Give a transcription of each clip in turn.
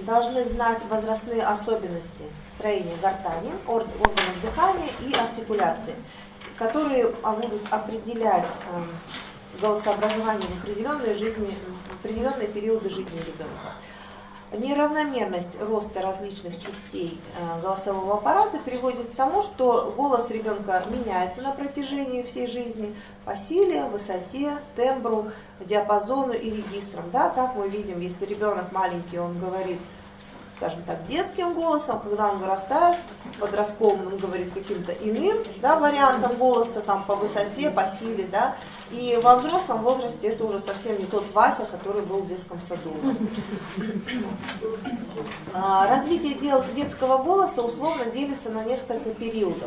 должны знать возрастные особенности строения гортани, органов дыхания и артикуляции, которые будут определять голосообразование в определенные периоды жизни ребенка. Неравномерность роста различных частей голосового аппарата приводит к тому, что голос ребенка меняется на протяжении всей жизни по силе, высоте, тембру, диапазону и регистрам. Да, так мы видим, если ребенок маленький, он говорит, скажем так, детским голосом, когда он вырастает, подростковым, он говорит каким-то иным, да, вариантом голоса, там, по высоте, по силе, да, и во взрослом возрасте это уже совсем не тот Вася, который был в детском саду. Развитие детского голоса условно делится на несколько периодов.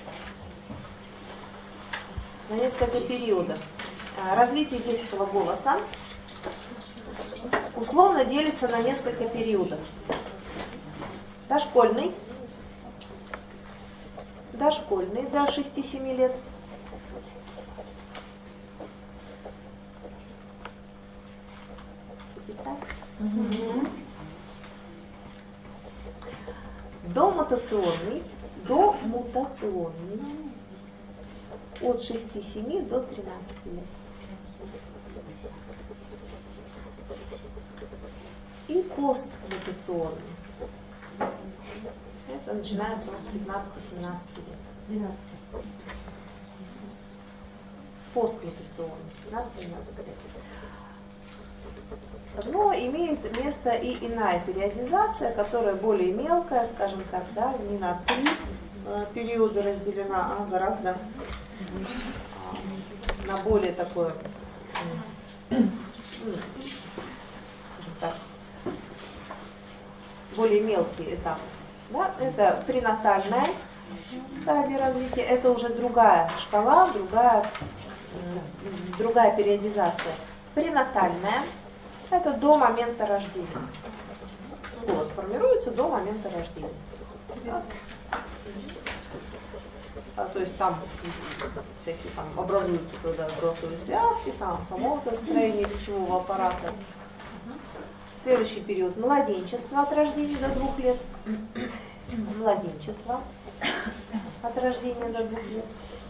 Развитие детского голоса условно делится на несколько периодов. Дошкольный до 6-7 лет. Домутационный от 6-7 до 13 лет. И постмутационный. Это начинается у нас с 15-17 лет. Постмутационный, 15-17 лет. Но имеет место и иная периодизация, которая более мелкая, скажем так, да, не на 3 периода разделена, а гораздо на более такое, скажем так, более мелкий этап. Да? Это пренатальная стадия развития, это уже другая шкала, другая периодизация. Пренатальная — это до момента рождения. Голос формируется до момента рождения. Да? То есть там всякие там образуются когда голосовые связки, само это строение речевого аппарата. Следующий период — младенчество от рождения до 2 лет. Младенчество от рождения до 2 лет.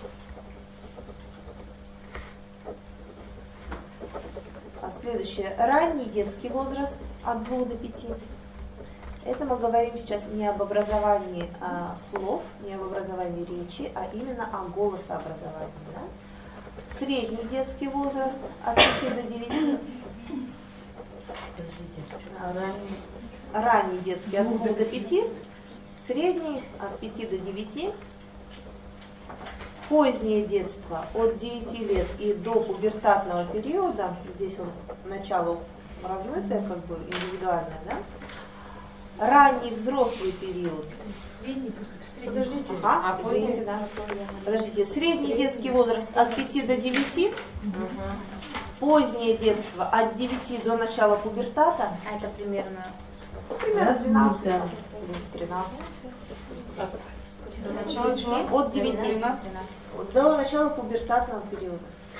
Следующее — ранний детский возраст от 2 до 5. Это мы говорим сейчас не об образовании слов, не об образовании речи, а именно о голосообразовании. Да? Средний детский возраст от 5 до 9. Ранний детский от 2 до 5. Средний от 5 до 9. Позднее детство от 9 лет и до пубертатного периода, здесь он начало размытое, как бы индивидуальное, да? Ранний взрослый период. Извините, да. Подождите, средний детский возраст от 5 до 9. Позднее детство от 9 до начала пубертата. А это примерно? Примерно 12. 13. От 9 до начала пубертатного периода.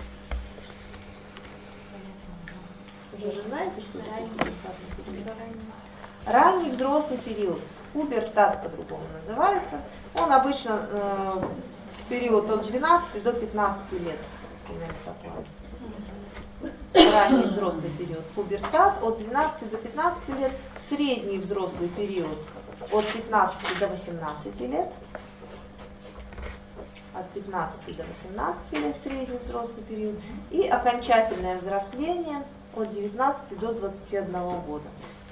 Уже же знаете, что это пубертатный период? Ранний взрослый период. Пубертат по-другому называется. Он обычно период от 12 до 15 лет. Ранний взрослый период. Пубертат от 12 до 15 лет. Средний взрослый период от 15 до 18 лет. От 15 до 18 лет средний взрослый период. И окончательное взросление от 19 до 21 года.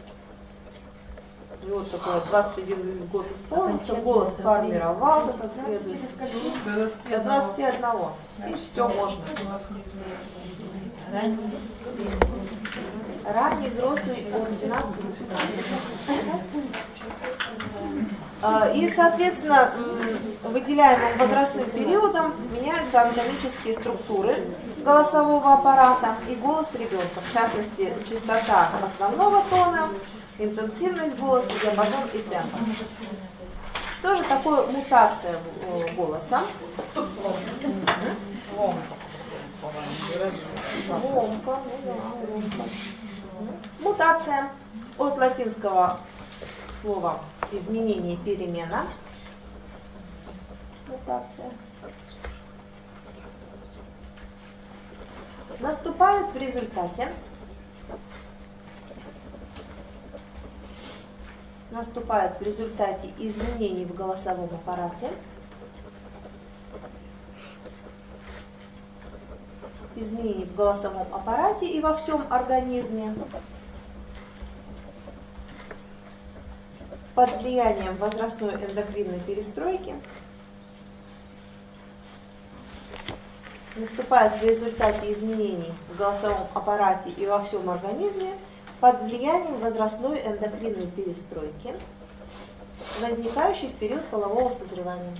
И вот такой 21 год исполнился, голос формировался как следует. До 21. И все можно. Ранний взрослый от 12 до 15. И, соответственно, выделяемым возрастным периодом меняются анатомические структуры голосового аппарата и голос ребенка. В частности, частота основного тона, интенсивность голоса, диапазон и темп. Что же такое мутация голоса? Мутация от латинского слово изменение, перемена, мутация, наступает в результате изменений в голосовом аппарате, и во всем организме под влиянием возрастной эндокринной перестройки. Наступает в результате изменений в голосовом аппарате и во всем организме под влиянием возрастной эндокринной перестройки, возникающей в период полового созревания.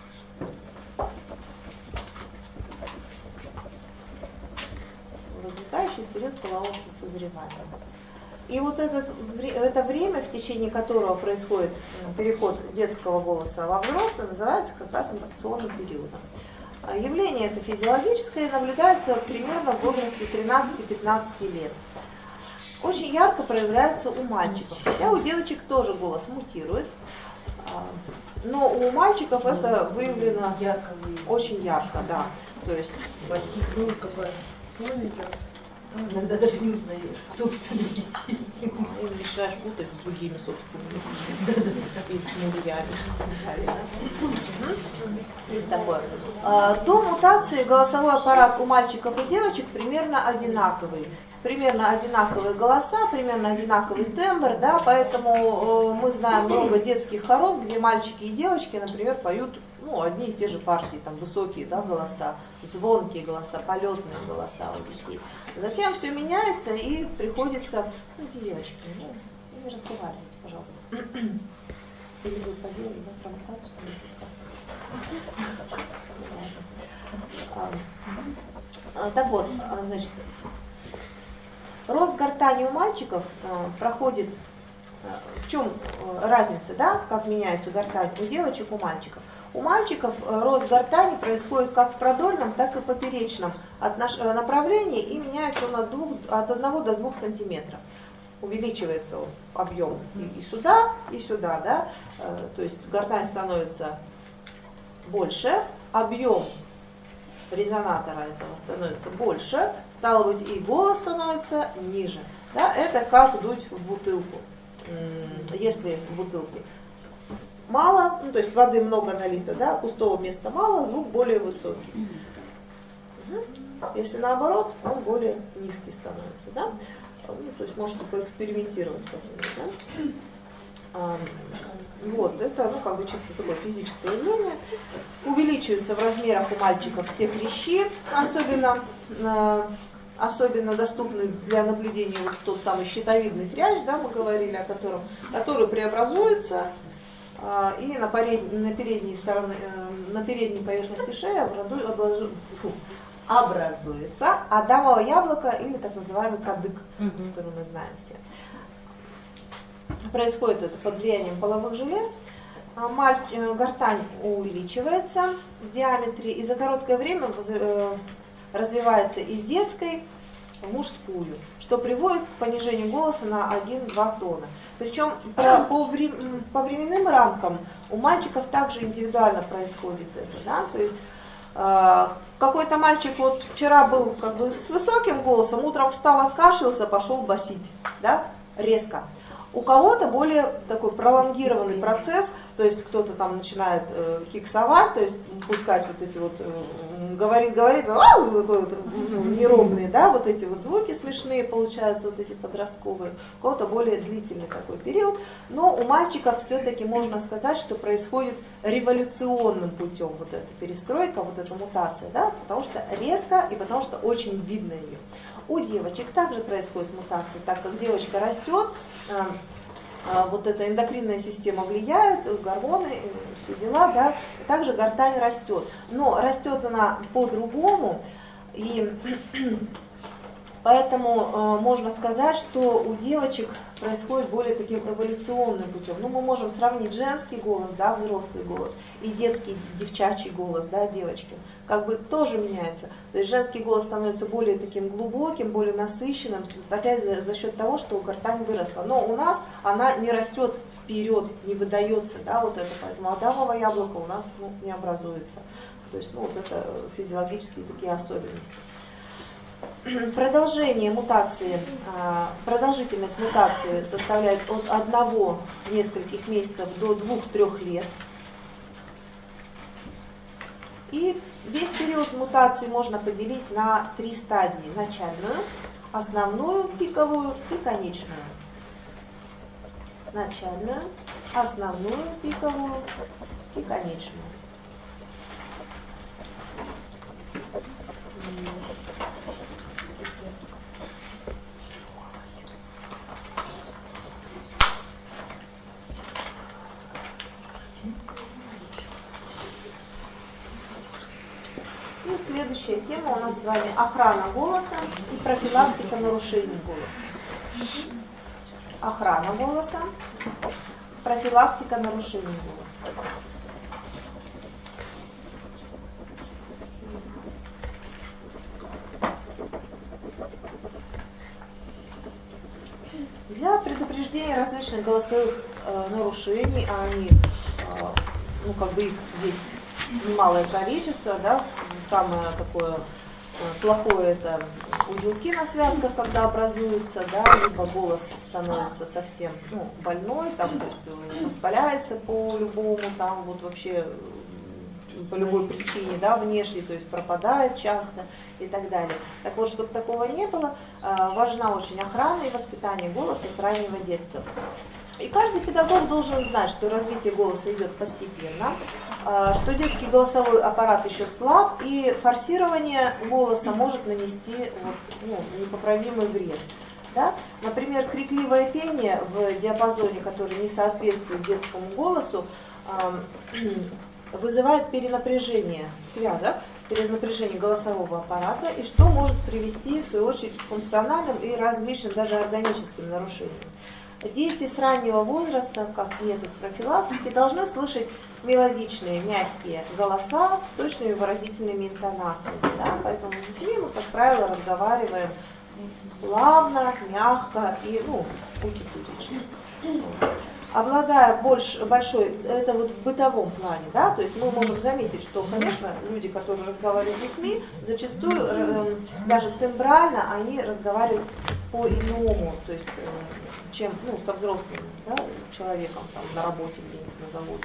И вот это время, в течение которого происходит переход детского голоса во взрослый, называется как раз мутационным периодом. Явление это физиологическое, наблюдается примерно в возрасте 13-15 лет. Очень ярко проявляется у мальчиков, хотя у девочек тоже голос мутирует, но у мальчиков это выявлено очень ярко, да. То есть иногда даже не узнаешь собственных детей. И начинаешь путать с другими собственными мужьями. Есть такое. До мутации голосовой аппарат у мальчиков и девочек примерно одинаковый. Примерно одинаковые голоса, примерно одинаковый тембр, да, поэтому мы знаем много детских хоров, где мальчики и девочки, например, поют одни и те же партии, там высокие, да, голоса, звонкие голоса, полетные голоса у детей. Затем все меняется и приходится, девочки, не разговаривайте, пожалуйста. Или вы поделали, да, провокацию? Так вот, значит, рост гортани у мальчиков проходит, в чем разница, да, как меняется гортань у девочек, у мальчиков? У мальчиков рост гортани происходит как в продольном, так и поперечном направлении и меняется он от 1 до 2 сантиметров. Увеличивается объем и сюда, да, то есть гортань становится больше, объем резонатора этого становится больше, стало быть, и голос становится ниже. Да, это как дуть в бутылку. Если в бутылке мало, то есть воды много налито, да, пустого места мало, звук более высокий. Если наоборот, он более низкий становится, да. То есть можете поэкспериментировать потом, да? Вот, это как бы чисто такое физическое явление. Увеличиваются в размерах у мальчиков все хрящи, особенно доступный для наблюдения вот тот самый щитовидный хрящ, да, мы говорили о котором, который преобразуется и на передней поверхности шеи образуется адамово яблоко или так называемый кадык, который мы знаем все. Происходит это под влиянием половых желез. Гортань увеличивается в диаметре и за короткое время развивается из детской в мужскую, что приводит к понижению голоса на 1-2 тона. Причем по временным рамкам у мальчиков также индивидуально происходит это, да? То есть какой-то мальчик вот вчера был как бы с высоким голосом, утром встал, откашлялся, пошел басить, да, резко. У кого-то более такой пролонгированный процесс, то есть кто-то там начинает киксовать, то есть пускать вот эти вот, говорит, такой вот, неровные, да, вот эти вот звуки смешные получаются, вот эти подростковые, у кого-то более длительный такой период, но у мальчиков все-таки можно сказать, что происходит революционным путем вот эта перестройка, вот эта мутация, да, потому что резко и потому что очень видно ее. У девочек также происходит мутация, так как девочка растет, вот эта эндокринная система влияет, гормоны, все дела, да, также гортань растет. Но растет она по-другому, и Поэтому можно сказать, что у девочек происходит более таким эволюционным путем. Ну, мы можем сравнить женский голос, да, взрослый голос, и детский, девчачий голос, да, девочки. Как бы тоже меняется. То есть женский голос становится более таким глубоким, более насыщенным, опять за счет того, что гортань выросла. Но у нас она не растет вперед, не выдается, да, вот это. Поэтому адамово яблоко у нас не образуется. То есть, вот это физиологические такие особенности. Продолжение мутации, продолжительность мутации составляет от 1 нескольких месяцев до 2-3 лет. И весь период мутации можно поделить на 3 стадии: начальную, основную, пиковую и конечную. Начальную, основную, пиковую и конечную. И следующая тема у нас с вами охрана голоса и профилактика нарушений голоса. Охрана голоса, профилактика нарушений голоса. Для предупреждения различных голосовых нарушений, а они, ну, как бы их есть немалое количество, да, самое такое плохое — это узелки на связках, когда образуются, да, либо голос становится совсем, ну, больной, там, то есть воспаляется по любому, там, вот вообще по любой причине, да, внешней, то есть пропадает часто и так далее. Так вот, чтобы такого не было, важна очень охрана и воспитание голоса с раннего детства. И каждый педагог должен знать, что развитие голоса идет постепенно, что детский голосовой аппарат еще слаб, и форсирование голоса может нанести вот, ну, непоправимый вред. Да? Например, крикливое пение в диапазоне, который не соответствует детскому голосу, вызывает перенапряжение связок, перенапряжение голосового аппарата, и что может привести, в свою очередь, к функциональным и различным, даже органическим нарушениям. Дети с раннего возраста, как метод профилактики, должны слышать мелодичные, мягкие голоса с точными выразительными интонациями. Да? Поэтому с детьми мы, как правило, разговариваем плавно, мягко и, ну, учить. Обладая большой, это вот в бытовом плане, да, то есть мы можем заметить, что, конечно, люди, которые разговаривают с детьми, зачастую даже тембрально они разговаривают по-иному, то есть чем, ну, со взрослым, да, человеком там, на работе, где-нибудь на заводе,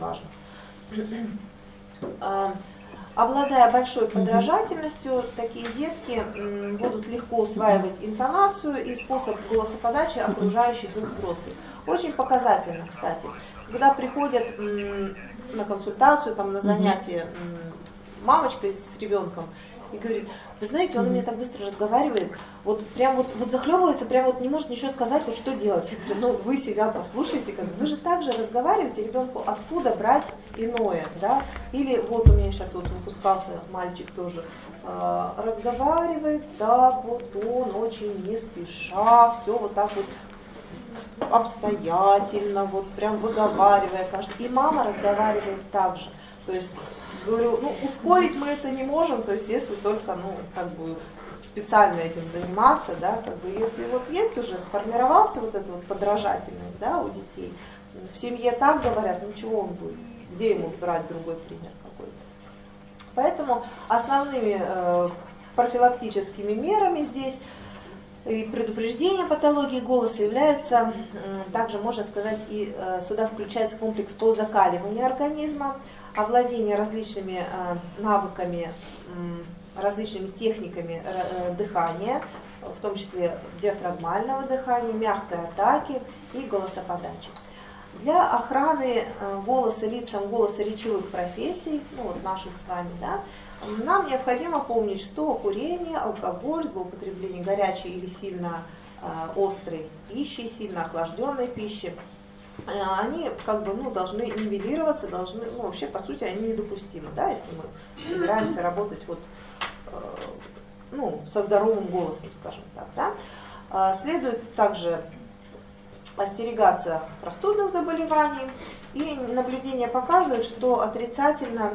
неважно. Обладая большой подражательностью, такие детки будут легко усваивать интонацию и способ голосоподачи окружающих их взрослых. Очень показательно, кстати, когда приходят на консультацию, там, на занятие мамочка с ребенком и говорит: вы знаете, он у меня так быстро разговаривает, вот прям вот захлебывается, прям вот не может ничего сказать, вот что делать? Я говорю: ну вы себя послушайте, как вы же так же разговариваете, ребенку откуда брать иное, да? Или вот у меня сейчас вот выпускался мальчик тоже, разговаривает так вот он очень не спеша, все вот так вот обстоятельно, вот прям выговаривая каждый. И мама разговаривает так же. То есть, говорю, ну, ускорить мы это не можем, то есть, если только, ну, как бы специально этим заниматься, да, как бы, если вот есть уже, сформировался вот эта вот подражательность, да, у детей, в семье так говорят, ну, чего он будет, где ему брать другой пример какой-то. Поэтому основными профилактическими мерами здесь и предупреждение патологии голоса является, также можно сказать, и сюда включается комплекс по закаливанию организма, овладение различными навыками, различными техниками дыхания, в том числе диафрагмального дыхания, мягкой атаки и голосоподачи. Для охраны голоса лицам голосоречевых профессий, ну вот наших с вами, да, нам необходимо помнить, что курение, алкоголь, злоупотребление горячей или сильно острой пищи, сильно охлажденной пищи, они как бы, ну, должны нивелироваться, должны, ну, вообще по сути они недопустимы, да, если мы собираемся работать вот ну, со здоровым голосом, скажем так. Да? Следует также остерегаться простудных заболеваний, и наблюдения показывают, что отрицательное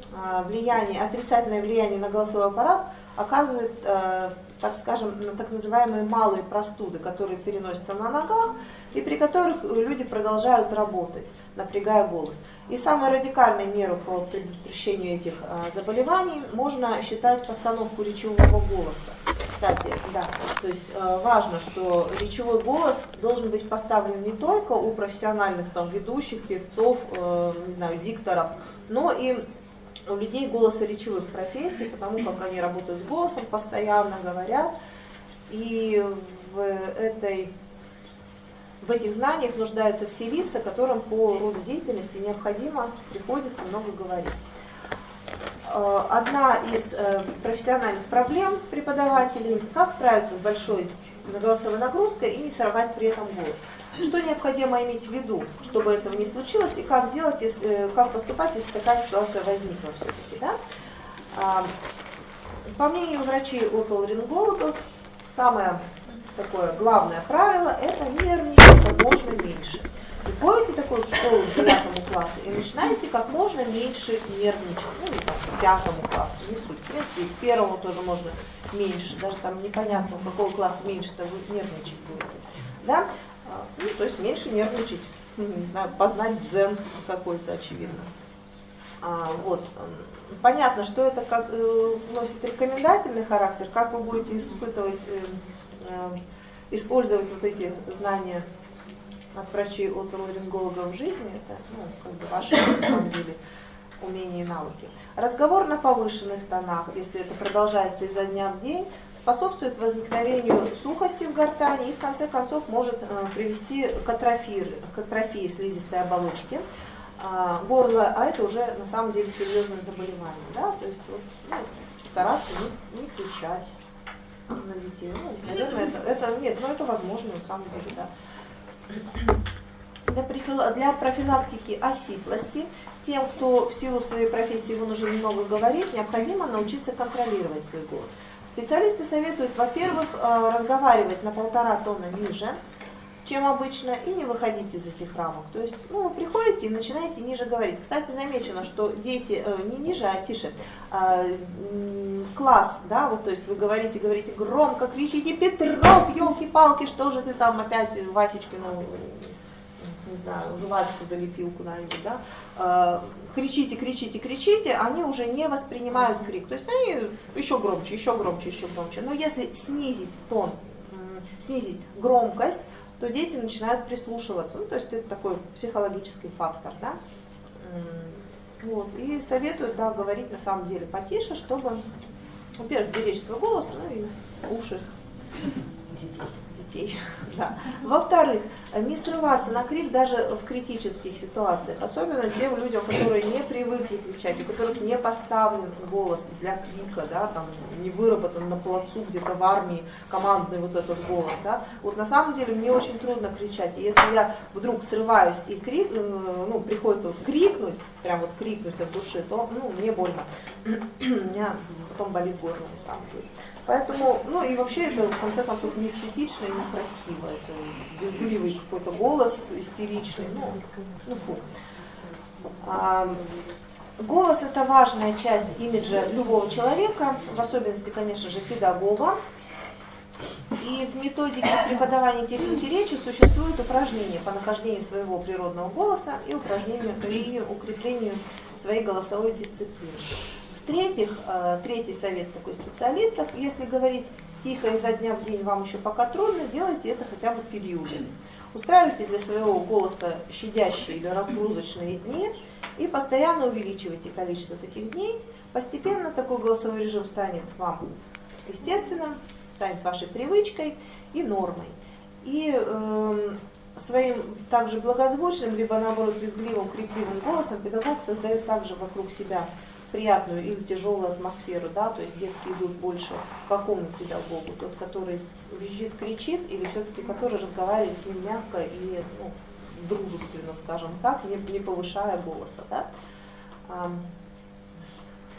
влияние на голосовой аппарат оказывает, так скажем, так называемые малые простуды, которые переносятся на ногах и при которых люди продолжают работать, напрягая голос. И самой радикальной мерой по предотвращению этих заболеваний можно считать постановку речевого голоса. Кстати, да, то есть важно, что речевой голос должен быть поставлен не только у профессиональных там, ведущих, певцов, не знаю, дикторов, но и у людей голосоречевых профессий, потому как они работают с голосом, постоянно говорят, и в этих знаниях нуждаются все лица, которым по роду деятельности необходимо, приходится много говорить. Одна из профессиональных проблем преподавателей – как справиться с большой голосовой нагрузкой и не сорвать при этом голос. Что необходимо иметь в виду, чтобы этого не случилось, и как делать, как поступать, если такая ситуация возникла все-таки. Да? По мнению врачей-отоларингологов, самое такое главное правило – это нервничать как можно меньше. Приходите такой в школу к 9 классу и начинаете как можно меньше нервничать. Ну, не так, к 5 классу, не суть. В принципе, к 1 тоже можно меньше. Даже там непонятно, у какого класса меньше-то вы нервничать будете. Да? Ну, то есть меньше нервничать, не знаю, познать дзен какой-то, очевидно. Вот. Понятно, что это как носит рекомендательный характер, как вы будете использовать вот эти знания от врачей-отоларингологов в жизни, это как бы ваши, на самом деле, умения и навыки. Разговор на повышенных тонах, если это продолжается изо дня в день, способствует возникновению сухости в гортани и в конце концов может привести к атрофии слизистой оболочки горла, а это уже на самом деле серьезное заболевание. Да? То есть вот, стараться не кричать на детей. Наверное, это возможно на самом деле. Да. Для профилактики осиплости тем, кто в силу своей профессии вынужден много говорить, необходимо научиться контролировать свой голос. Специалисты советуют, во-первых, разговаривать на 1,5 тона ниже, чем обычно, и не выходить из этих рамок. То есть, вы приходите и начинаете ниже говорить. Кстати, замечено, что дети не ниже, а тише. Класс, да, вот, то есть вы говорите громко, кричите: Петров, елки-палки, что же ты там опять, Васечка, не знаю, жвачку залепил куда-нибудь, да, кричите, они уже не воспринимают крик. То есть они еще громче. Но если снизить тон, снизить громкость, то дети начинают прислушиваться. То есть это такой психологический фактор, да. Вот. И советуют, да, говорить на самом деле потише, чтобы, во-первых, беречь свой голос, и уши детей. Да. Во-вторых, не срываться на крик даже в критических ситуациях, особенно тем людям, которые не привыкли кричать, у которых не поставлен голос для крика, да, там, не выработан на плацу где-то в армии командный вот этот голос. Да. Вот на самом деле мне очень трудно кричать, и если я вдруг срываюсь и приходится вот крикнуть, прям вот крикнуть от души, то мне больно. У меня потом болит горло на самом деле. Поэтому, и вообще это в конце концов не эстетично и не красиво. Это визгливый какой-то голос, истеричный. Фу. Голос — это важная часть имиджа любого человека, в особенности, конечно же, педагога. И в методике преподавания техники речи существуют упражнения по нахождению своего природного голоса и укреплению своей голосовой дисциплины. В-третьих, третий совет такой специалистов: если говорить тихо изо дня в день вам еще пока трудно, делайте это хотя бы периодами. Устраивайте для своего голоса щадящие или разгрузочные дни и постоянно увеличивайте количество таких дней. Постепенно такой голосовой режим станет вам естественным, станет вашей привычкой и нормой. И своим также благозвучным, либо наоборот визгливым, крикливым голосом педагог создает также вокруг себя приятную или тяжелую атмосферу, да, то есть детки идут больше к какому педагогу, тот, который визжит, кричит, или все-таки который разговаривает с ним мягко и дружественно, скажем так, не повышая голоса. Да.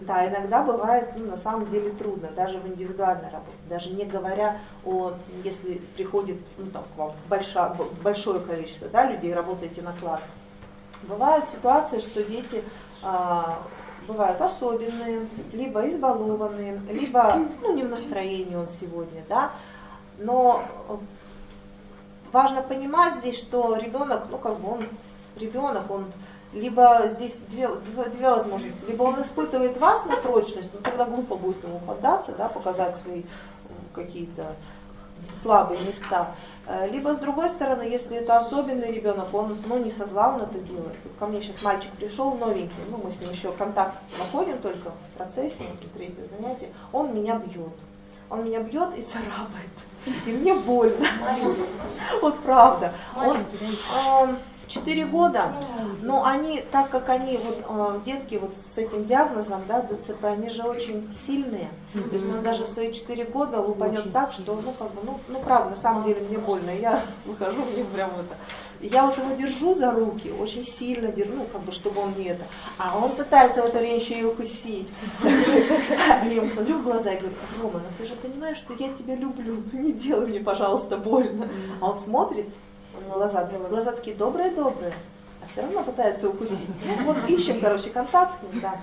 Да, иногда бывает, на самом деле трудно, даже в индивидуальной работе, даже не говоря о, если приходит к вам большое количество людей, работаете на классах. Бывают ситуации, что дети бывают особенные, либо избалованные, либо не в настроении он сегодня, да, но важно понимать здесь, что ребенок, он либо здесь две возможности, либо он испытывает вас на прочность, тогда глупо будет ему поддаться, да, показать свои какие-то слабые места, либо с другой стороны, если это особенный ребенок, он не со зла он это делает. Ко мне сейчас мальчик пришел новенький, мы с ним еще контакт находим только в процессе, третье занятие, он меня бьет и царапает, и мне больно. Вот правда. Он 4 года, но они, так как они, детки с этим диагнозом, да, ДЦП, они же очень сильные. То есть он даже в свои 4 года лупанет так, что, правда, на самом деле мне больно. Я выхожу, мне прям я его держу за руки, очень сильно держу, чтобы он не это. А он пытается в это время еще и укусить. Я ему смотрю в глаза и говорю: Рома, ты же понимаешь, что я тебя люблю, не делай мне, пожалуйста, больно. А он смотрит, глаза такие добрые-добрые, а все равно пытается укусить. Ищем, контакт с ним, да.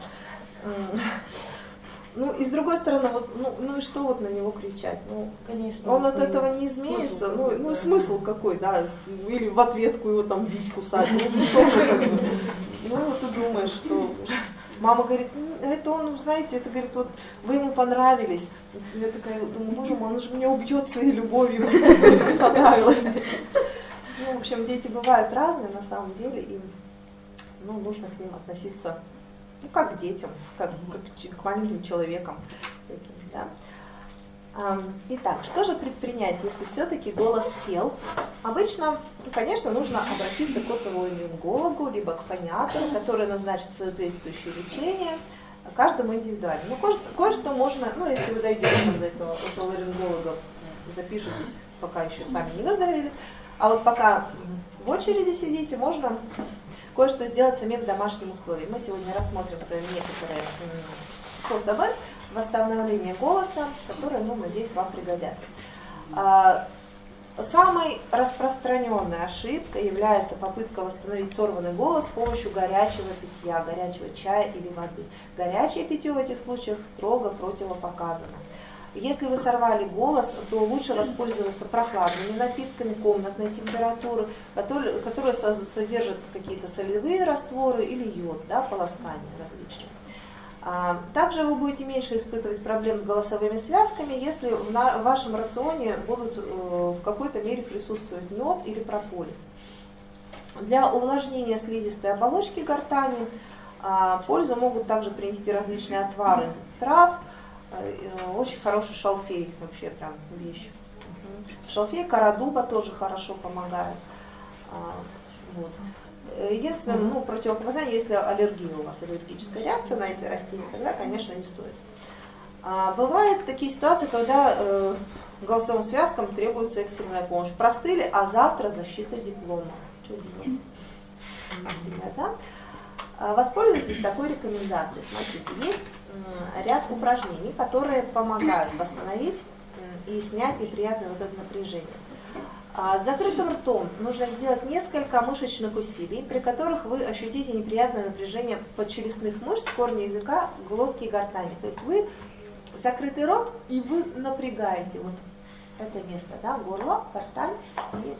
И с другой стороны, и что на него кричать? Конечно, он от этого не изменится. Смысл какой, да? Или в ответку его бить, кусать. Тоже ты думаешь, что... Мама говорит, это он, знаете, это говорит, вы ему понравились. Я такая думаю, боже мой, он же меня убьет своей любовью. Понравилось. В общем, дети бывают разные на самом деле, и нужно к ним относиться как к детям, как к маленьким человекам. Да? Итак, что же предпринять, если все-таки голос сел? Обычно, конечно, нужно обратиться к отоларингологу, либо к фониатору, который назначит соответствующее лечение, каждому индивидуально. Кое-что можно, если вы дойдете до этого отоларинголога, запишитесь, пока еще сами не выздоровели, а пока в очереди сидите, можно кое-что сделать самим в домашнем условии. Мы сегодня рассмотрим с вами некоторые способы восстановления голоса, которые, надеюсь, вам пригодятся. Самой распространенной ошибкой является попытка восстановить сорванный голос с помощью горячего питья, горячего чая или воды. Горячее питье в этих случаях строго противопоказано. Если вы сорвали голос, то лучше воспользоваться прохладными напитками комнатной температуры, которые содержат какие-то солевые растворы или йод, да, полоскания различные. Также вы будете меньше испытывать проблем с голосовыми связками, если в вашем рационе будут в какой-то мере присутствовать мед или прополис. Для увлажнения слизистой оболочки гортани пользу могут также принести различные отвары трав. Очень хороший шалфей, вообще прям вещь. Шалфей, кора дуба тоже хорошо помогает. Единственное, противопоказание, если аллергия у вас, аллергическая реакция на эти растения, тогда, конечно, не стоит. Бывают такие ситуации, когда голосовым связкам требуется экстренная помощь. Простыли, а завтра защита диплома. Что делать? Например, да? Воспользуйтесь такой рекомендацией. Смотрите, есть ряд упражнений, которые помогают восстановить и снять неприятное это напряжение. С закрытым ртом нужно сделать несколько мышечных усилий, при которых вы ощутите неприятное напряжение подчелюстных мышц, корня языка, глотки и гортани. То есть вы закрытый рот и вы напрягаете это место, да, горло, гортань и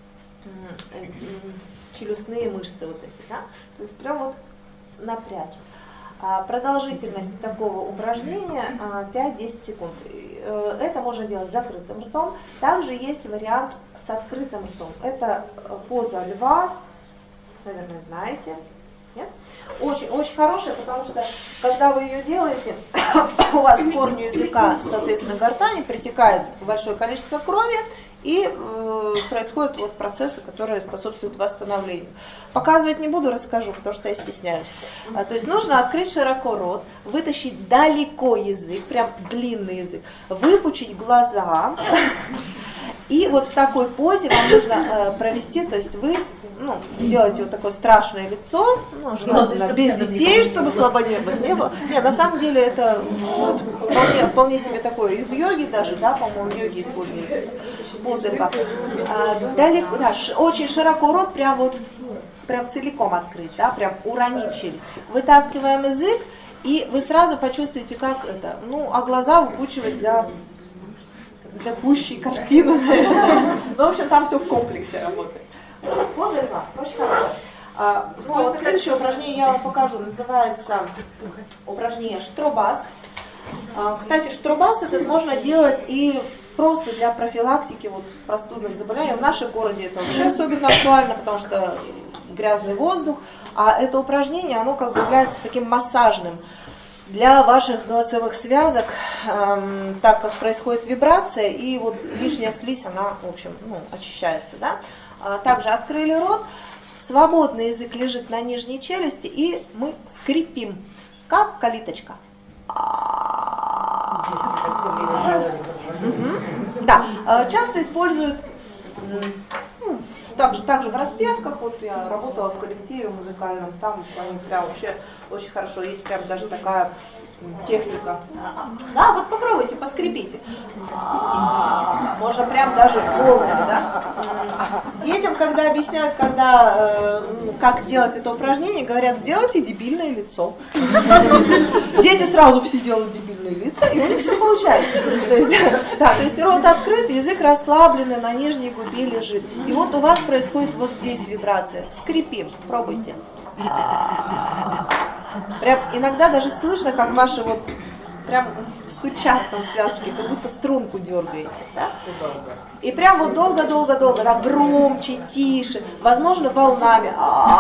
челюстные мышцы эти, да. То есть прям напрячь. Продолжительность такого упражнения 5-10 секунд. Это можно делать с закрытым ртом. Также есть вариант с открытым ртом. Это поза льва, наверное, знаете. Нет? Очень, очень хорошая, потому что когда вы ее делаете, у вас к корню языка, соответственно, гортани притекает большое количество крови, и происходят процессы, которые способствуют восстановлению. Показывать не буду, расскажу, потому что я стесняюсь. То есть нужно открыть широко рот, вытащить далеко язык, прям длинный язык, выпучить глаза И вот в такой позе вам нужно провести, то есть вы делаете вот такое страшное лицо, желательно без детей, чтобы слабонервных не было. Нет, на самом деле это вполне себе такое из йоги даже, да, по-моему, йоги используют позы. Далеко, да, очень широко рот, прям целиком открыт, да, прям уронить челюсть. Вытаскиваем язык, и вы сразу почувствуете, как это, а глаза выпучивать для пущей картины, наверное. Ну, в общем, там все в комплексе работает. Поза льва, очень хорошая. Вот следующее упражнение я вам покажу, называется упражнение штробас. Кстати, штробас этот можно делать и просто для профилактики простудных заболеваний. В нашем городе это вообще особенно актуально, потому что грязный воздух, а это упражнение, оно как бы является таким массажным для ваших голосовых связок, так как происходит вибрация, и лишняя слизь, она, в общем, очищается, да. Также открыли рот, свободный язык лежит на нижней челюсти, и мы скрипим, как калиточка. Да, часто используют также в распевках. Я работала в коллективе музыкальном, там прям вообще очень хорошо, есть прям даже такая техника. Да, вот попробуйте, поскребите. Можно прям даже волнами, да. Детям, когда объясняют, как делать это упражнение, говорят, сделайте дебильное лицо. Дети сразу все делают дебильные лица, и у них все получается. То есть рот открыт, язык расслабленный, на нижней губе лежит. И вот у вас происходит вот здесь вибрация. Скрипим, пробуйте. Прям иногда даже слышно, как ваши прям стучат там связки, как будто струнку дергаете, да? И прям долго-долго-долго, да, громче, тише, возможно, волнами.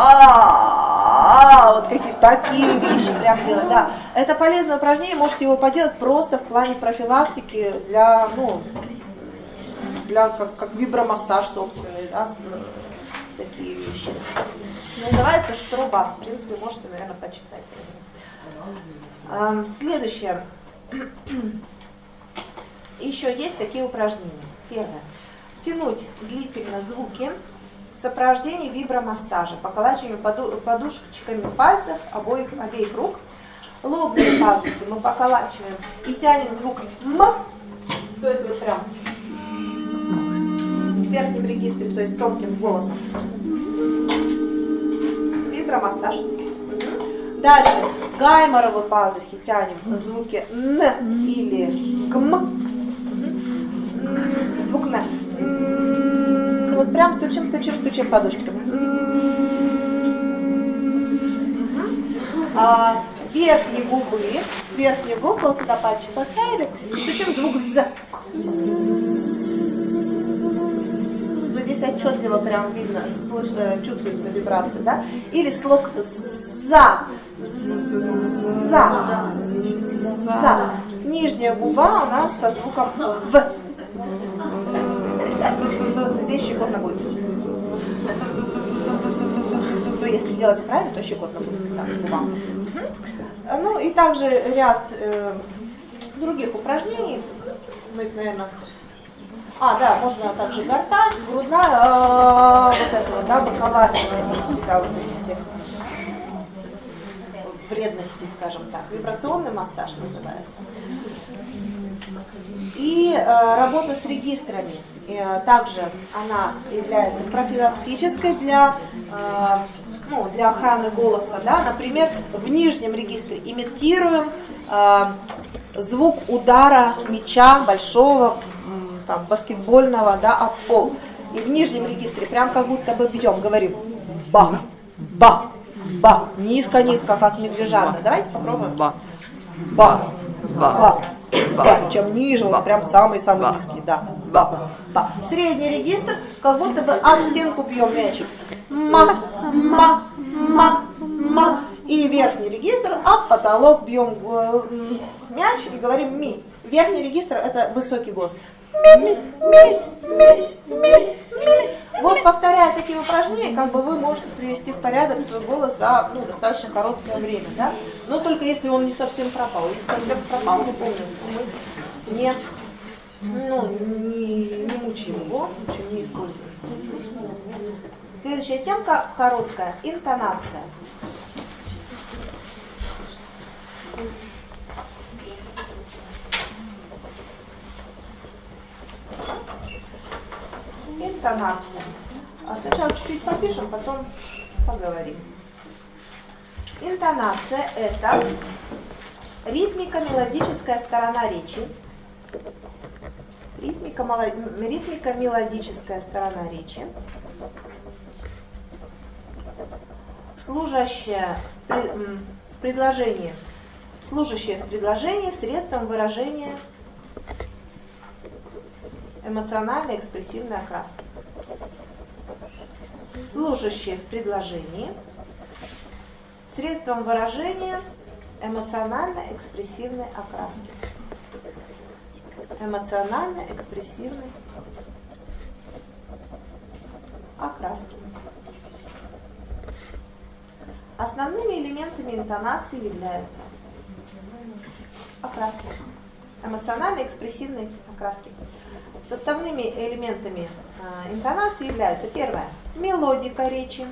Вот какие-то такие вещи прям делать, да. Это полезное упражнение, можете его поделать просто в плане профилактики для как вибромассаж собственный, да, такие вещи. Называется штробас. В принципе, можете, наверное, почитать. Следующее. Еще есть такие упражнения. Первое. Тянуть длительно звуки в сопровождении вибромассажа, поколачиванием подушечками пальцев обеих рук. Лобные пазухи мы поколачиваем и тянем звук м, то есть прям в верхнем регистре, то есть тонким голосом. Вибромассаж. Дальше гайморовые пазухи тянем звуки н или гм. Звук н. Вот прям стучим подушечками. Верхние губы, вот сюда пальчик поставили, стучим звук з. Здесь отчетливо прям видно, чувствуется вибрация, да? Или слог за. Нижняя губа у нас со звуком в. Здесь щекотно будет. Если делать правильно, то щекотно будет. Так, губа. Ну и также ряд других упражнений. Мы их, наверное... да, можно также гортань, грудная, вот этого, да, выколачивание из себя вот этих всех вредностей, скажем так. Вибрационный массаж называется. И работа с регистрами. Также она является профилактической для охраны голоса. Да? Например, в нижнем регистре имитируем звук удара мяча большого, там, баскетбольного, да, об пол. И в нижнем регистре прям как будто бы бьем, говорим ба, ба, ба, низко-низко, как медвежата. Давайте попробуем. Ба, ба, ба, ба. Чем ниже, вот прям самый-самый низкий, да. Ба, ба. Средний регистр, как будто бы об стенку бьем мячик. Ма, ма, ма, ма. И верхний регистр, об потолок бьем мяч и говорим ми. Верхний регистр — это высокий голос. Ми, ми, ми, ми, ми. Вот, повторяя такие упражнения, как бы вы можете привести в порядок свой голос за достаточно короткое время, да? Но только если он не совсем пропал. Если совсем пропал, мы помним, что мы Ну, не мучаем его, в общем, не используем. Следующая темка короткая. Интонация. Интонация. А сначала чуть-чуть попишем, потом поговорим. Интонация – это ритмико-мелодическая сторона речи. Ритмико-мелодическая сторона речи, служащая в предложении средством выражения эмоциональной экспрессивной окраски. Служащие в предложении средством выражения эмоционально-экспрессивной окраски. Эмоционально-экспрессивной окраски. Основными элементами интонации являются окраски. Эмоционально-экспрессивной окраски. Составными элементами интонации являются: первое – мелодика речи.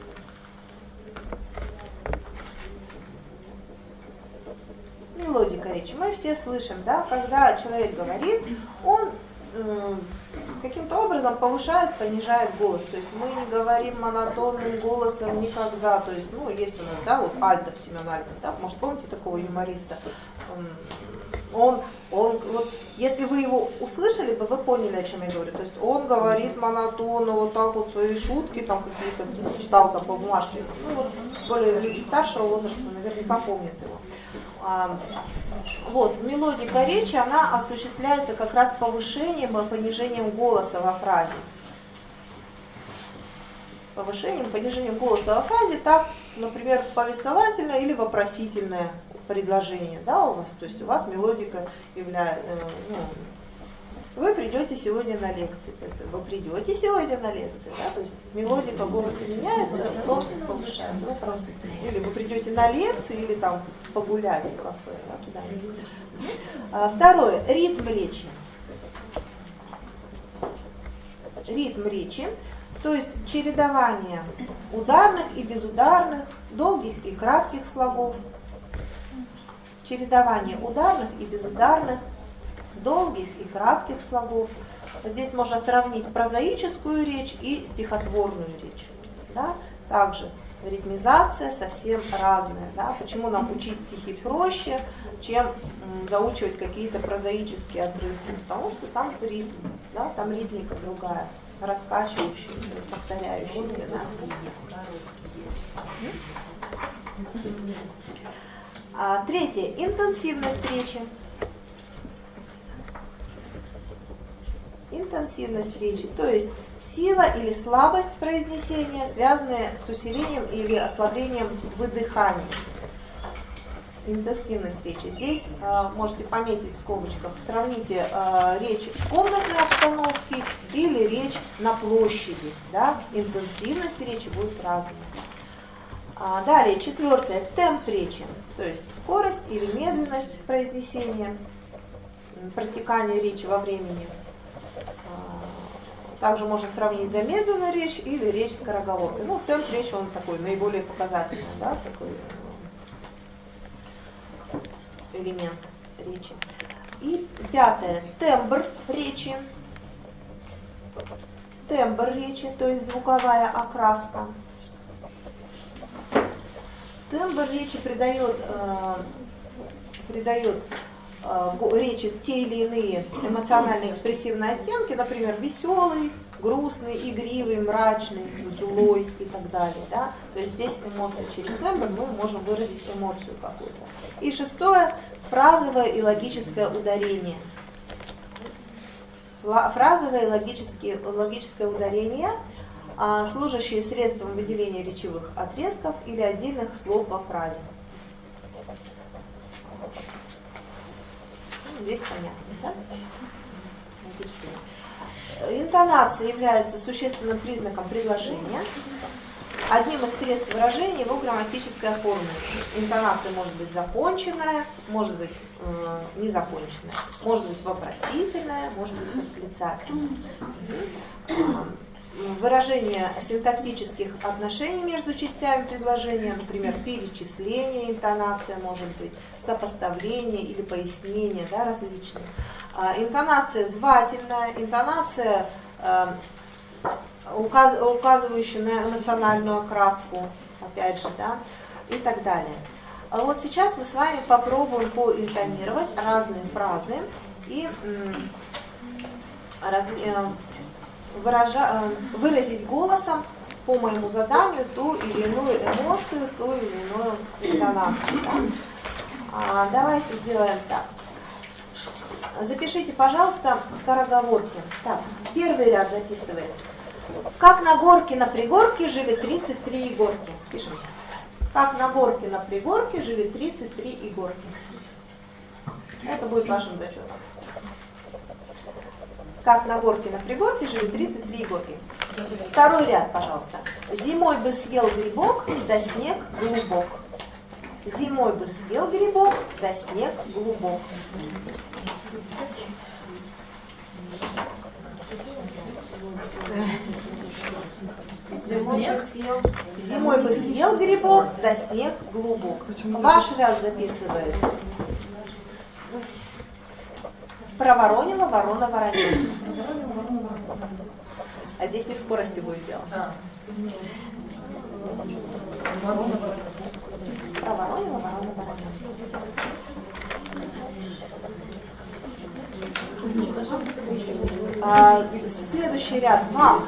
Мелодика речи. Мы все слышим, да, когда человек говорит, он каким-то образом повышает, понижает голос. То есть мы не говорим монотонным голосом никогда. То есть, ну, есть у нас, да, вот Альтов, Семен Альтов, да, может, помните такого юмориста? Он, вот, если вы его услышали бы, вы поняли, о чем я говорю. То есть он говорит монотонно, вот так вот свои шутки, там какие-то, читал там по бумажке. Ну, вот более люди старшего возраста наверняка помнят его. Вот, мелодика речи, она осуществляется как раз повышением и понижением голоса во фразе. Повышением, понижением голоса во фразе, так, например, повествовательное или вопросительное предложение, да, у вас, то есть у вас мелодика является, вы придете сегодня на лекции, то есть вы придете сегодня на лекции, да, то есть мелодика голоса меняется, тон повышается, вопросительный. Или вы придете на лекции, или там погулять в кафе, да, куда-нибудь. Второе, ритм речи. Ритм речи, то есть чередование ударных и безударных, долгих и кратких слогов. Чередование ударных и безударных, долгих и кратких слогов. Здесь можно сравнить прозаическую речь и стихотворную речь. Да? Также ритмизация совсем разная. Да? Почему нам учить стихи проще, чем заучивать какие-то прозаические отрывки? Потому что там ритм, да? Там ритмика другая, раскачивающаяся, повторяющаяся. Да? Третье. Интенсивность речи. Интенсивность речи, то есть сила или слабость произнесения, связанные с усилением или ослаблением выдыхания. Интенсивность речи. Здесь можете пометить в скобочках, сравните речь в комнатной обстановке или речь на площади. Да? Интенсивность речи будет разная. Далее, четвертое, темп речи, то есть скорость или медленность произнесения, протекания речи во времени. Также можно сравнить замедленную речь или речь скороговоркой. Ну, темп речи, он такой наиболее показательный, да, такой элемент речи. И пятое, тембр речи. Тембр речи, то есть звуковая окраска. Тембр речи придает речи те или иные эмоционально-экспрессивные оттенки, например, веселый, грустный, игривый, мрачный, злой и так далее. Да? То есть здесь эмоции через тембр мы можем выразить эмоцию какую-то. И шестое, фразовое и логическое ударение. Фразовое и логическое ударение, служащие средством выделения речевых отрезков или отдельных слов во фразе. Здесь понятно, да? Интонация является существенным признаком предложения. одним из средств выражения его грамматической оформленности. Интонация может быть законченная, может быть незаконченная, может быть вопросительная, может быть восклицательная. Выражение синтаксических отношений между частями предложения, например, перечисление, интонация может быть, сопоставление или пояснение, да, различные. Интонация звательная, интонация, указывающая на эмоциональную окраску, опять же, да, и так далее. А вот сейчас мы с вами попробуем поинтонировать разные фразы и выразить голосом по моему заданию ту или иную эмоцию, ту или иную интонацию. Да? Давайте сделаем так. Запишите, пожалуйста, скороговорки. Так, первый ряд записываем. Как на горке на пригорке жили 33 игорки. Пишем. Как на горке на пригорке жили 33 игорки. Это будет вашим зачетом. Как на горке на пригорке жили 33 игорки. Второй ряд, пожалуйста. Зимой бы съел грибок, да снег глубок. Зимой бы съел грибок, да снег глубок. Зимой бы съел грибок, да снег глубок. Ваш ряд записывает. Проворонила ворона воронила. А здесь не в скорости будет дело. Проворонила ворона воронила. Следующий ряд. Вам.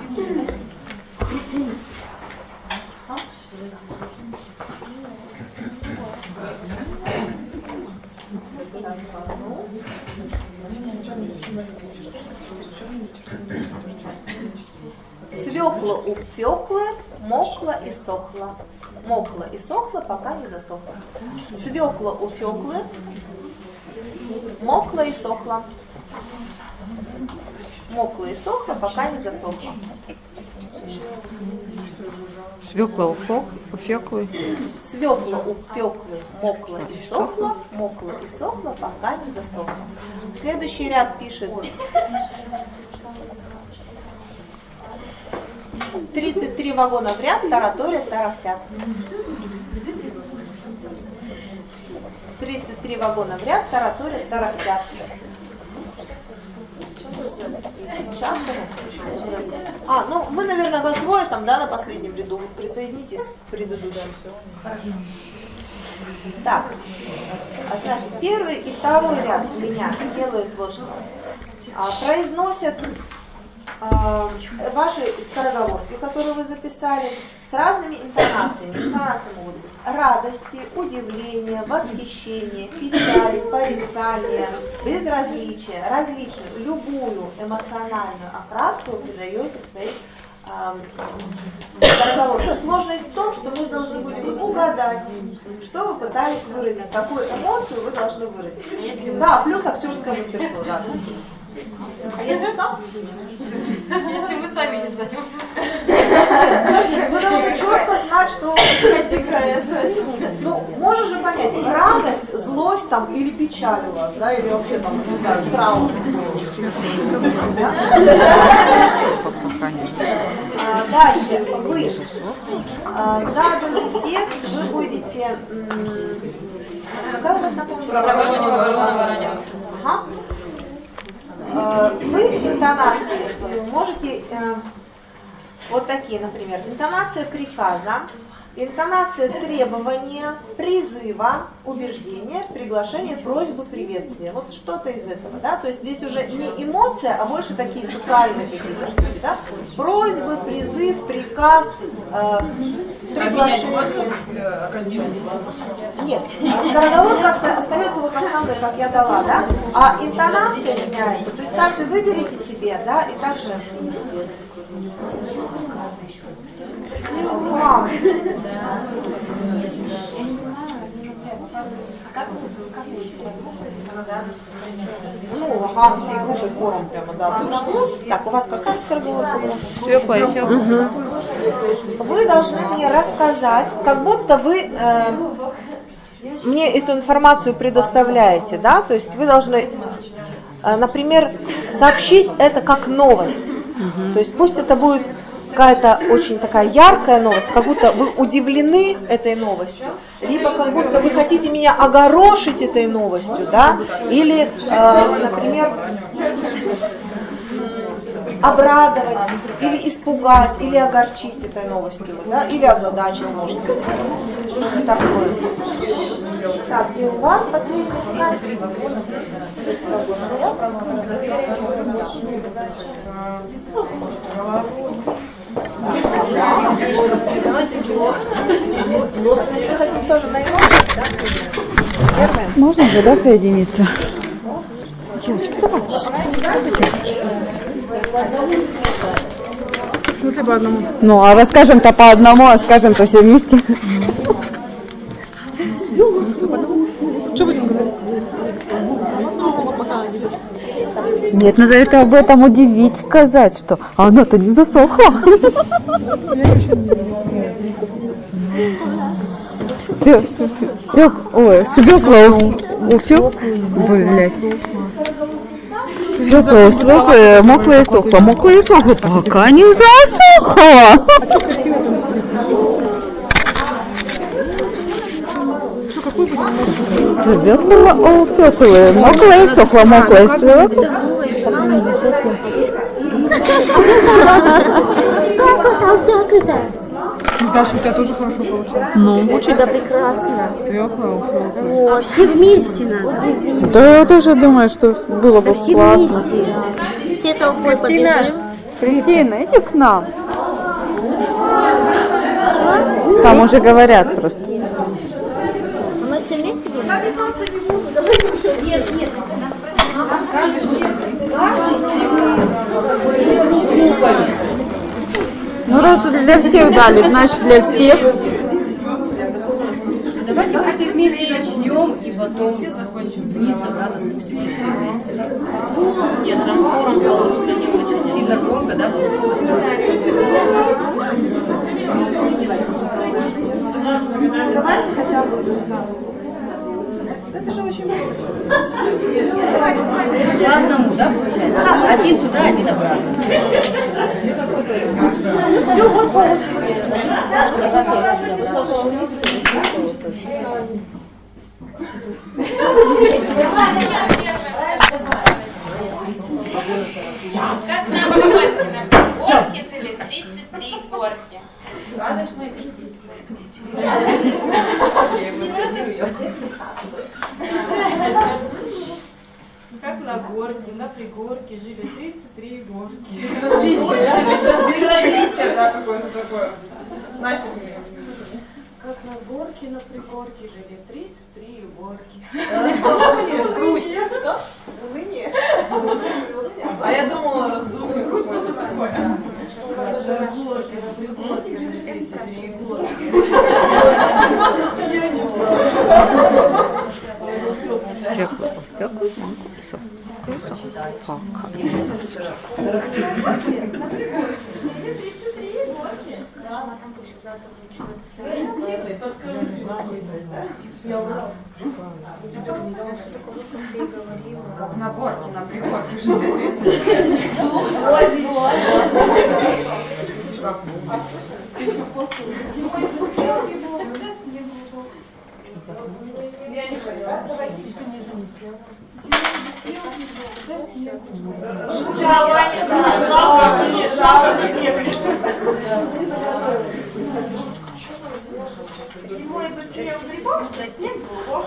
Свекла у Феклы, мокла и сохла. Мокла и сохла, пока не засохла. Свекла у Феклы, мокла и сохла. Мокла и сохла, пока не засохла. Свекла у Феклы. Свекла у Феклы, мокла и сохла, пока не засохла. Следующий ряд пишет. 33 вагона в ряд тараторят, тарахтят. 33 вагона в ряд тараторят, тарахтят. Сейчас, ну вы, наверное, вас двое там, да, на последнем ряду. Вот присоединитесь к предыдущему. Так, значит, первый и второй ряд у меня делают вот что. Произносят ваши скороговорки, которые вы записали, с разными интонациями. Интонации могут быть радости, удивления, восхищения, печали, порицания, безразличия, различную, любую эмоциональную окраску вы придаете своей скороговорке. Сложность в том, что мы должны будем угадать, что вы пытались выразить, какую эмоцию вы должны выразить. Да, плюс актерское мастерство, да. А если что? Если мы сами не знаем. Нет, подождите, вы должны четко знать, что вы хотите. Ну, можно же понять, радость, злость там или печаль у вас, да, или вообще там, не знаю, траур. Дальше вы заданный текст вы будете. Какая у вас напомнить? Ага. Вы интонации можете вот такие, например, интонация приказа, интонация требования, призыва, убеждения, приглашения, просьбы, приветствия. Вот что-то из этого, да? То есть здесь уже не эмоция, а больше такие социальные какие-то штуки, да? Просьбы, призыв, приказ, приглашение. Нет, скороговорка остается вот основной, как я дала, да? А интонация меняется. То есть каждый выберите себе, да, и также. Вау. Ну, ага, всей группой хором прямо, да, точно. Так, у вас какая скороговорка была? Свекла и Фекла. вы должны мне рассказать, как будто вы мне эту информацию предоставляете, да, то есть вы должны, например, сообщить это как новость. То есть пусть это будет какая-то очень такая яркая новость, как будто вы удивлены этой новостью, либо как будто вы хотите меня огорошить этой новостью, да, или, например, обрадовать, или испугать, или огорчить этой новостью, да, или озадачить, может быть, что-то такое. Так, и у вас последний Если хотите тоже найти, да? Первое. Можно же, да, соединиться? Девочки, давайте. смысле по одному? Ну, а расскажем-то по одному, а скажем-то все вместе. Что будем говорить? Нет, надо это об этом удивить, сказать, что она-то не засохла. Ой, свекла блядь. Свекла, моклая сохла, моклая сохла, пока не засохла. Свекла, свекла, моклая сохла, моклая свекла. Даша, у тебя тоже хорошо получилось. Ну, Очень да, прекрасно. Свекла. Вот, все вместе надо. да я тоже думаю, что было бы Все классно. вместе. Все толпой побежим. Кристина, иди к нам. Там уже говорят просто. У нас все вместе будем? Нет, нет. Ну раз для всех дали, значит для всех. Давайте мы все вместе начнем и потом вниз обратно спустимся все вместе. Нет, там хором получится не очень. Сильно громко, да, Давайте хотя бы, не знаю. Это же очень много. по одному, да, получается? Один туда, один обратно. Ну все, вот получилось. Космя горки жили 33 горки. Как на горке, на пригорке жили 33 горки. Как на горке, на пригорке жили 33 горки. Что? Уныние? А я думала, думаю, грусть что-то такое. На горке, на пригорке жили 33 горки. Как на горке, на пригорке жили 33. Зимой бы съел грибов, да снег был.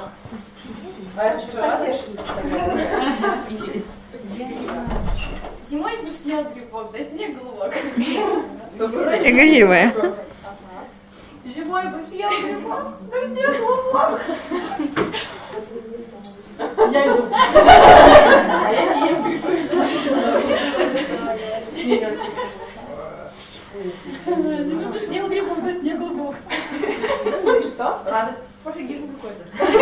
Зимой бы съел грибов, да снег глубок. Игривая. Зимой бы съел грибов, да снег глубок. Я иду. А я не ем грибы. Зимой бы съел грибов, да снег глубок. Ну и что? Радость. Пофигизм какой-то.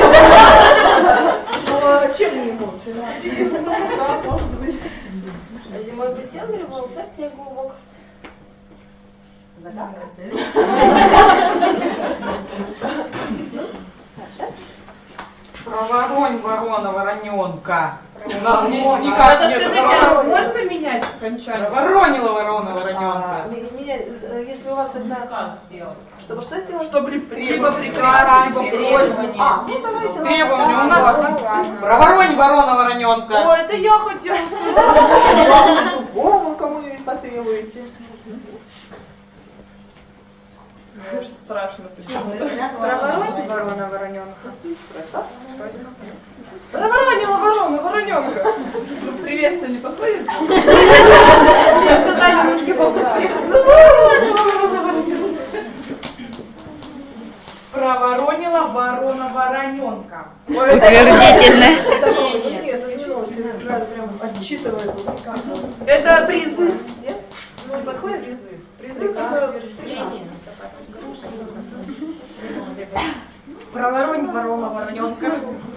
Чем не эмоции? Да, может быть. А зимой бы съел грибов, да снег глубок. Загадка. Дальше. Проворонь, ворона, вороненка. У нас никак нет. Скажите, можно поменять окончание? Проворонила ворона, вороненка. Если у вас это... Чтобы что сделать? Чтобы либо прекрасно, либо требования. Ну давайте. Требования у нас. Проворонь, ворона, вороненка. Ой, это я хотела сказать. Другому кому-нибудь потребуете. Аж страшно. Проворонь, ворона, вороненка. Просто. Проворонила ворона, вороненка. Приветствие не подходит? Сказали, ручки попустили. Проворонила ворона, вороненка. Утвердительно. Нет, не носит. Надо прям отчитывать. Это призыв. Нет? Ну, не подходит призыв. Призыв это... Проворонь, ворона, вороненка.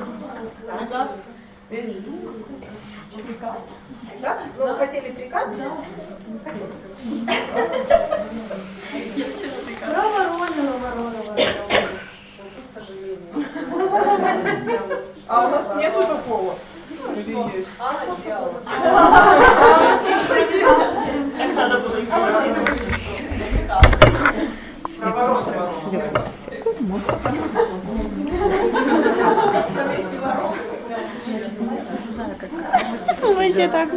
Приказ? Ну, хотели приказ? Проворонила ворона, вороненка. К сожалению. А у нас нету такого? Или есть? Анна сделала. Вообще так.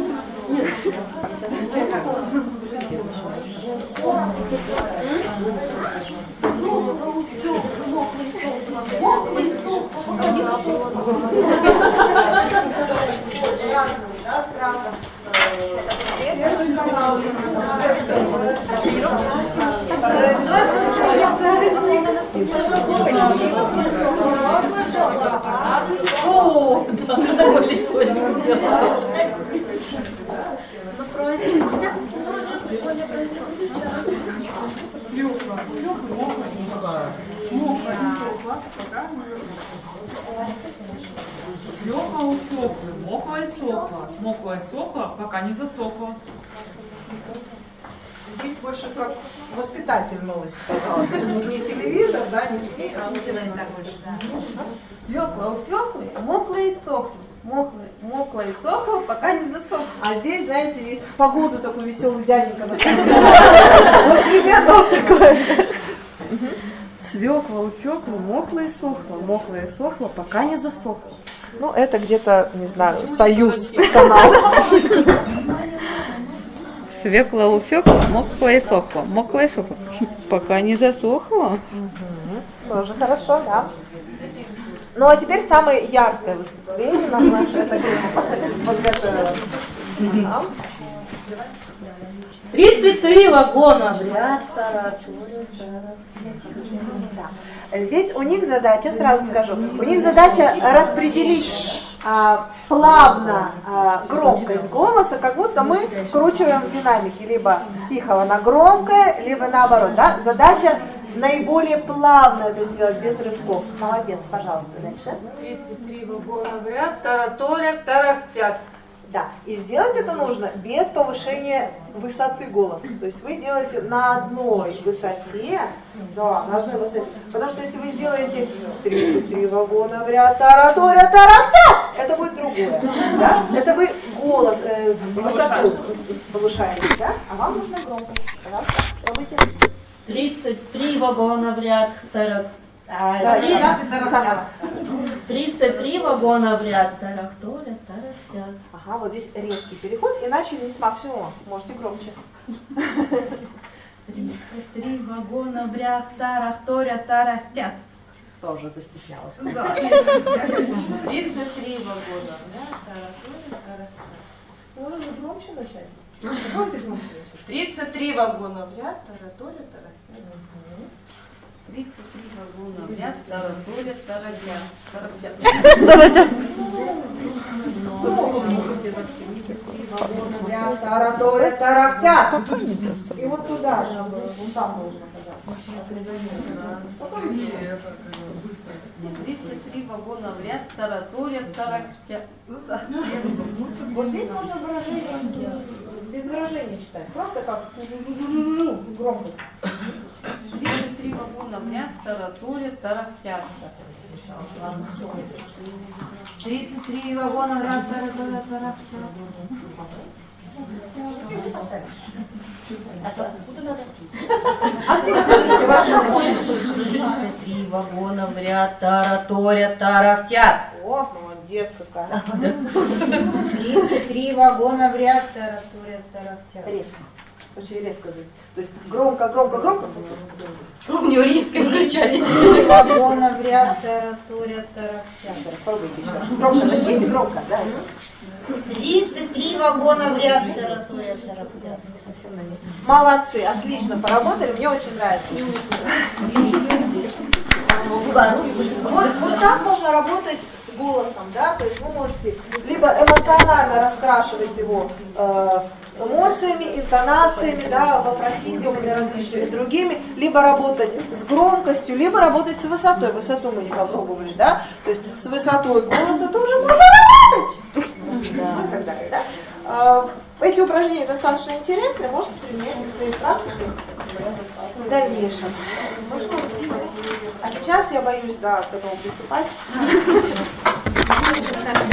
О, такое лицо не сделала. Лёха усохла, мокла и сохла. Мокла и сохла, пока не засохла. Здесь больше как воспитатель новости, пожалуйста. Не телевизор, да, не СМИ, а Свекла у свеклы мокла и сохла. Мокла и сохла, пока не засохла. А здесь, знаете, есть погоду такой веселый дяденька. Вот ребята, вот такое. Свекла у свеклы мокла и сохла, пока не засохла. Ну, это где-то, не знаю, Союз канал. Свекла уфекла, мокла и сохла. Мокла и сохла. Пока не засохла. Тоже хорошо, да. Ну, а теперь самое яркое выступление нам наша группа подготовила. 33 вагона. Здесь у них задача, сразу скажу, у них задача распределить плавно громкость голоса, как будто мы вкручиваем в динамике либо с тихого на громкое, либо наоборот. Да? Задача наиболее плавно это сделать, без рывков. Молодец, пожалуйста, дальше. 33 вагона в ряд, тараторят, тарахтят. Да, и сделать это нужно без повышения высоты голоса. То есть вы делаете на одной высоте, да, на одной высоте. Потому что если вы сделаете 33 вагона в ряд, тараторят, тарахтят, это будет другое. Да? Это вы голос, высоту повышаете, да? А вам нужно громкость. Пожалуйста, пробуйте. 33 вагона в ряд, тарах. Заново. 33 вагона в ряд, тарахторят, тарахтят. Ага, вот здесь резкий переход, иначе не с максимума. Можете громче. 33 вагона в ряд, тарахторят, тарахтят. Тоже застеснялась. 33 вагона в ряд, тараторят, тарахтят. Можно громче начать. Громче начать. 33 вагона в ряд, тараторят, тарахтят. 33 вагона в ряд, тараторят, тарахтят. Тараторят, тарахтят. И вот туда же, вон там нужно, пожалуйста. 33 вагона в ряд, тараторят, тарахтят. Вот здесь можно выражение сделать. без выражения читать. Просто как громко. 33 вагона в ряд тараторят, тарахтят. 33 вагона в ряд тараторят, тарахтят. Откуда хотите ваши 33 вагона в ряд тараторят, тарахтят. О, молодец какая. 33 вагона в ряд тараторят, тарахтят. Резко. Очень резко. То есть громко, громко, громко. У нее резко включать. 33 вагона в ряд тараторят, тарахтят. Попробуйте еще раз. Громко начните, громко, да. 33 вагона в ряд тараторят, тарахтят. Совсем на них. Молодцы, отлично поработали, мне очень нравится. Вот так можно работать с голосом, да, то есть вы можете либо эмоционально раскрашивать его эмоциями, интонациями, да, вопросительными, различными другими, либо работать с громкостью, либо работать с высотой. Высоту мы не попробовали, да, то есть с высотой голоса тоже можно работать. Да. И так далее, да. Эти упражнения достаточно интересные, можете применять в своей практике в дальнейшем. А сейчас я боюсь, да, к этому приступать.